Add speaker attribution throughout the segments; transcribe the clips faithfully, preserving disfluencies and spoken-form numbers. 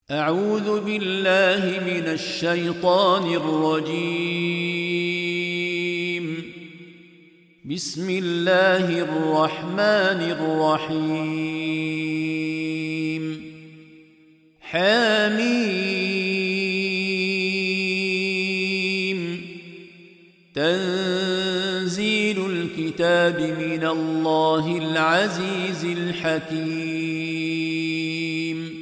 Speaker 1: أعوذ بالله من الشيطان الرجيم. بسم الله الرحمن الرحيم. حميم. تنزيل الكتاب من الله العزيز الحكيم.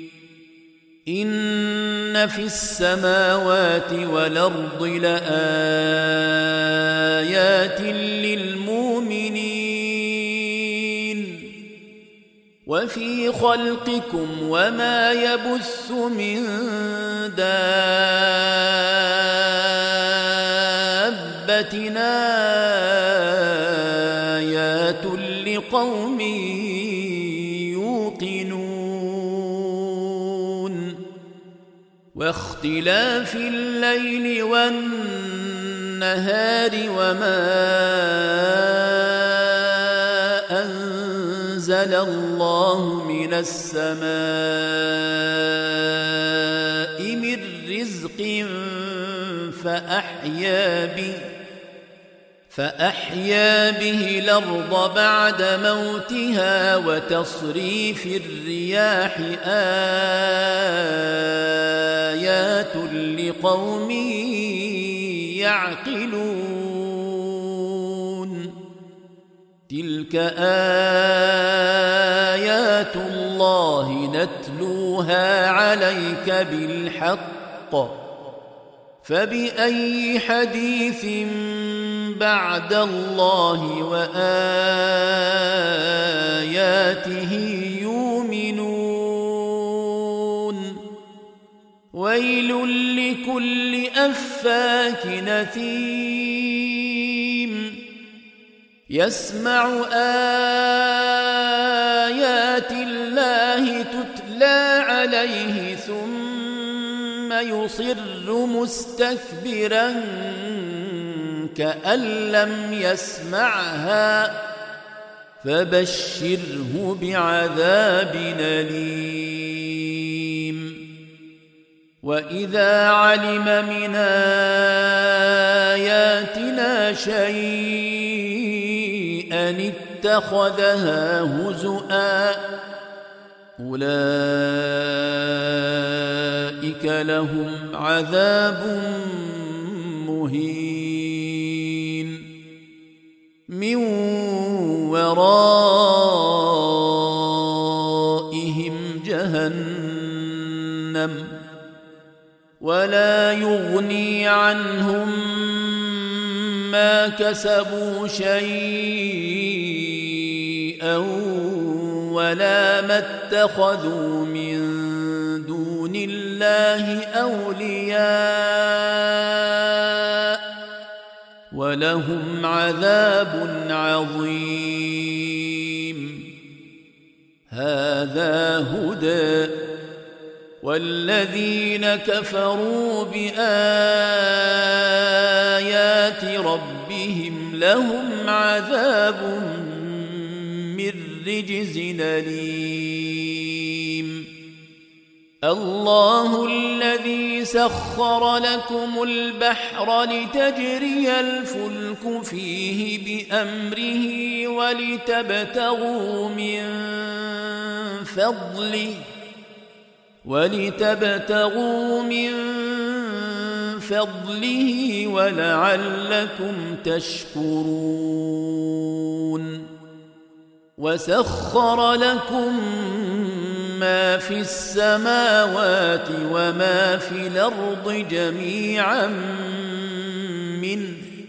Speaker 1: إن في السماوات والأرض لآيات للمؤمنين وفي خلقكم وما يبث من دابة آيات لقوم واختلاف الليل والنهار وما أنزل الله من السماء من رزق فأحيا به فأحيا به الأرض بعد موتها وتصريف الرياح آيات لقوم يعقلون. تلك آيات الله نتلوها عليك بالحق فبأي حديث بعد الله وآياته يؤمنون. ويل لكل أفاك نثيم يسمع آيات الله تتلى عليه ثم يصر مستكبرا كأن لم يسمعها فبشره بعذاب أليم. وإذا علم من آياتنا شيئا اتخذها هزؤا أولئك لهم عذاب مهين من ورائهم جهنم ولا يغني عنهم ما كسبوا شيئا ولا ما اتخذوا من دون الله أولياء ولهم عذاب عظيم. هذا هدى والذين كفروا بآيات ربهم لهم عذاب من رجز أليم. الله الذي سخر لكم البحر لتجري الفلك فيه بأمره ولتبتغوا من فضله ولتبتغوا من فضله ولعلكم تشكرون. وسخر لكم ما في السماوات وما في الأرض جميعا منه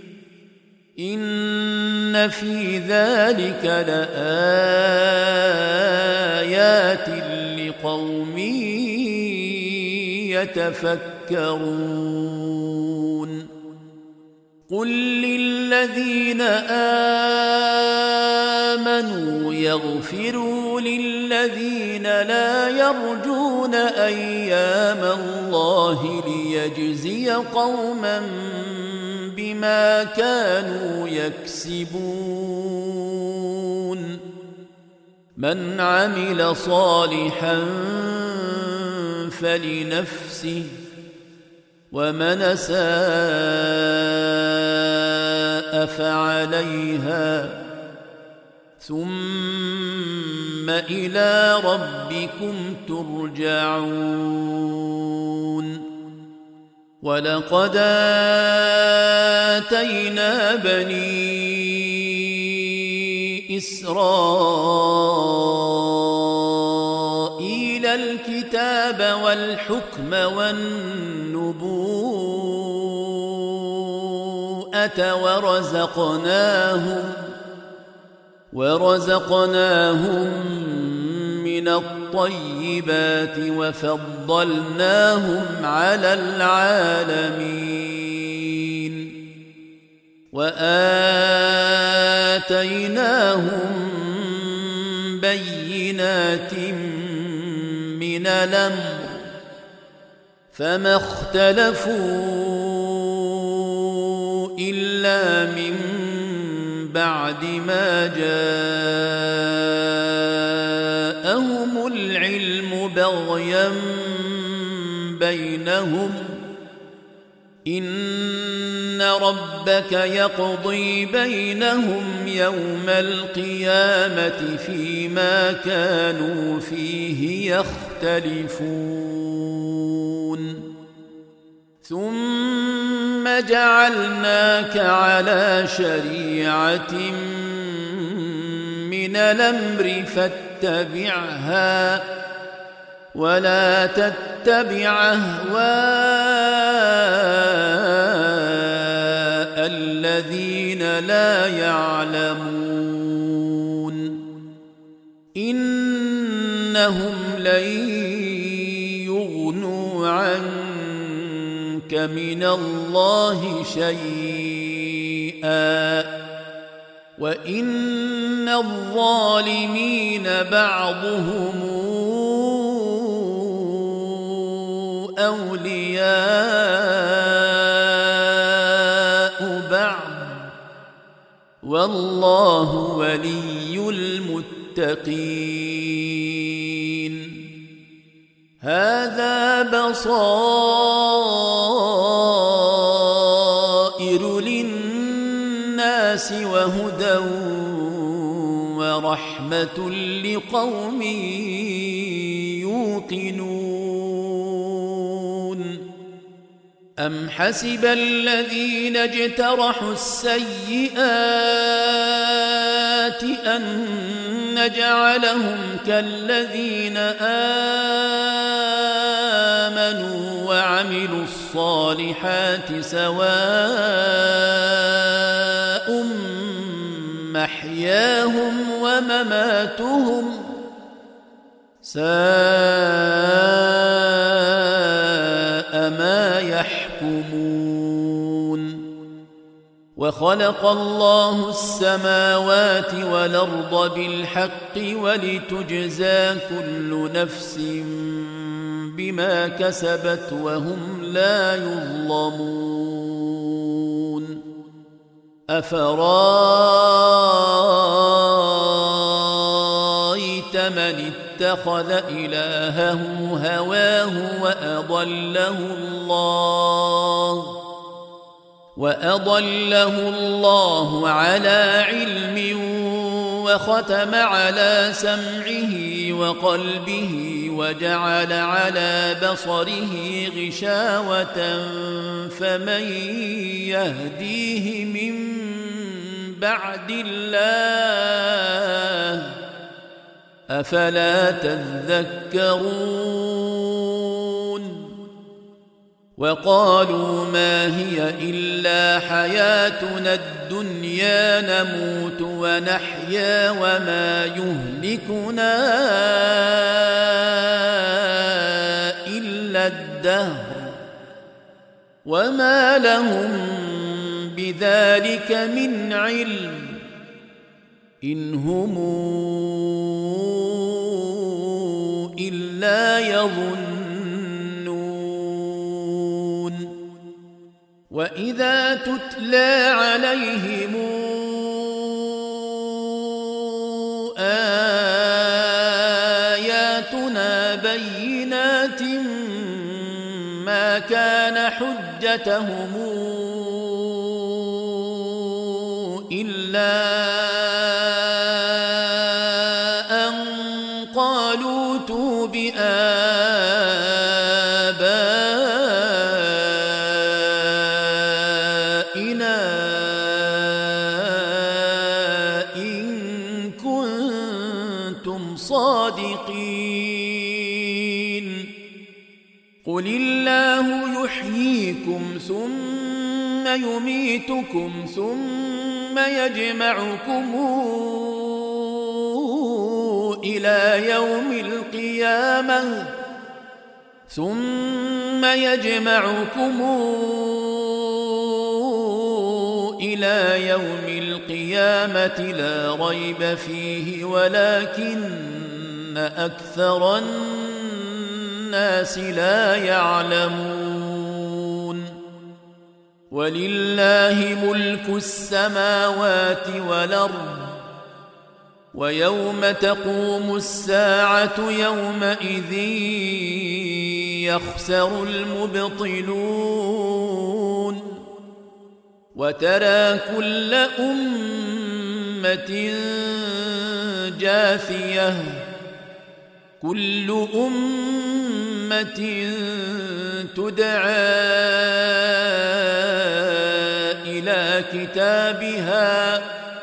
Speaker 1: إن في ذلك لآيات لقوم يتفكرون. قل للذين آمنوا يغفروا للذين لا يرجون أيام الله ليجزي قوما بما كانوا يكسبون. من عمل صالحا فلنفسه ومن أساء فعليها ثم إلى ربكم ترجعون ولقد آتينا بني إسرائيل الكتاب والحكم والنبوءة ورزقناهم ورزقناهم من الطيبات وفضلناهم على العالمين وآتيناهم بينات من الأمر فما اختلفوا إلا من بعد ما جاءهم العلم بغيا بينهم إن ربك يقضي بينهم يوم القيامة فيما كانوا فيه يختلفون ثم جعلناك على شريعة من الأمر فاتبعها ولا تتبع أهواء الذين لا يعلمون إنهم لن يغنوا عنك من الله شيئا وإن الظالمين بعضهم أولياء بعض والله ولي المتقين هذا بصائر للناس وهدى ورحمة لقوم يوقنون أم حسب الذين اجترحوا السيئات أن نجعلهم كالذين آمنوا وعملوا الصالحات سواء محياهم ومماتهم ساء ما يحكمون وخلق الله السماوات والأرض بالحق ولتجزى كل نفس بما كسبت وهم لا يظلمون أفرأيت من اتخذ إلهه هواه وأضله الله وأضله الله على علم وختم على سمعه وقلبه وجعل على بصره غشاوة فمن يهديه من بعد الله أفلا تذكرون وقالوا ما هي إلا حياتنا الدنيا نموت ونحيا وما يهلكنا إلا الدهر وما لهم بذلك من علم إن هم إلا يظنون وإذا تتلى عليهم آياتنا بينات ما كان حجتهم إلا أن قالوا ائتوا بآبائنا إن كنتم صادقين قل الله يحييكم ثم يميتكم ثم يجمعكم إلى يوم القيامة ثم يجمعكم إلى يوم القيامة لا ريب فيه ولكن أكثر الناس لا يعلمون ولله ملك السماوات والأرض ويوم تقوم الساعة يومئذ يخسر المبطلون وترى كل أمة جاثية كل أمة تدعى إلى كتابها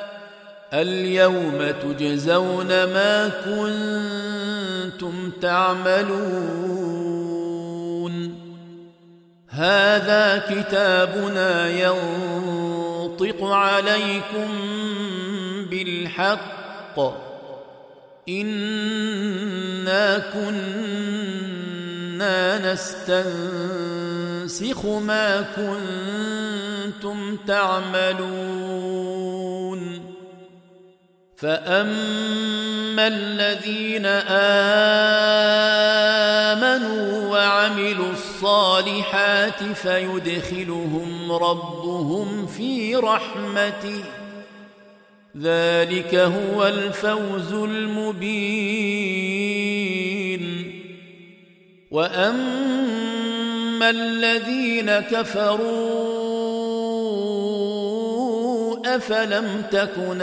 Speaker 1: اليوم تجزون ما كنتم تعملون هذا كتابنا ينطق عليكم بالحق إنا كنا نستنسخ ما كنتم تعملون فأما الذين آمنوا وعملوا الصالحات فيدخلهم ربهم في رحمته ذلك هو الفوز المبين وأما الذين كفروا أفلم تكن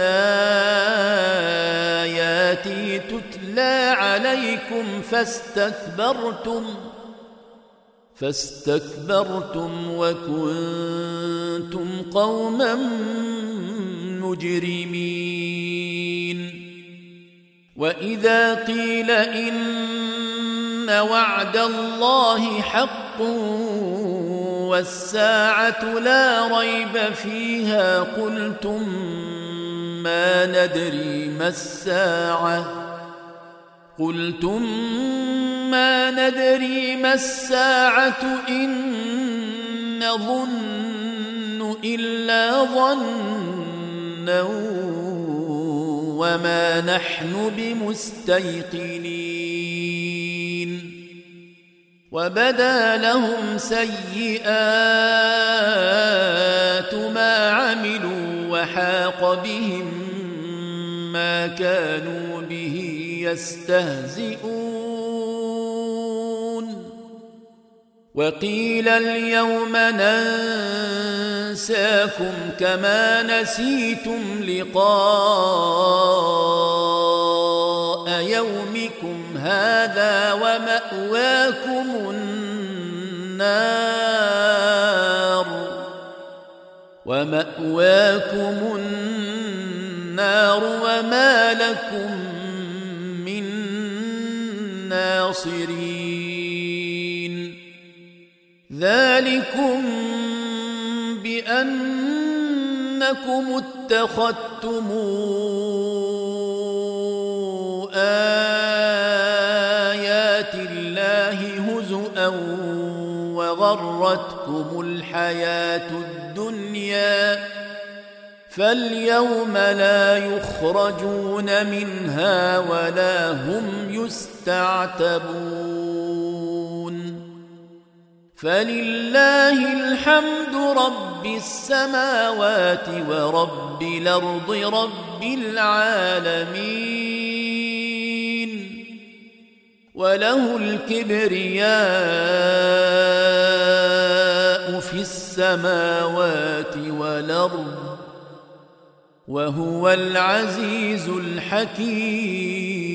Speaker 1: آياتي تتلى عليكم فاستكبرتم فاستكبرتم وكنتم قوما مجرمين وإذا قيل إن وعد الله حق والساعة لا ريب فيها قلتم ما ندري ما الساعة قلتم ما ندري ما الساعة إن نظن إلا ظنا وما نحن بمستيقنين وبدا لهم سيئات ما عملوا وحاق بهم ما كانوا به يستهزئون وقيل اليوم ننساكم كما نسيتم لقاء يومكم هذا ومأواكم النار ومأواكم النار وما لكم من ناصرين ذلكم بأنكم اتخذتم آيات الله هزؤا وغرتكم الحياة الدنيا فاليوم لا يخرجون منها ولا هم يستعتبون فلله الحمد رب السماوات ورب الأرض رب العالمين وله الكبرياء السماوات والأرض وهو العزيز الحكيم.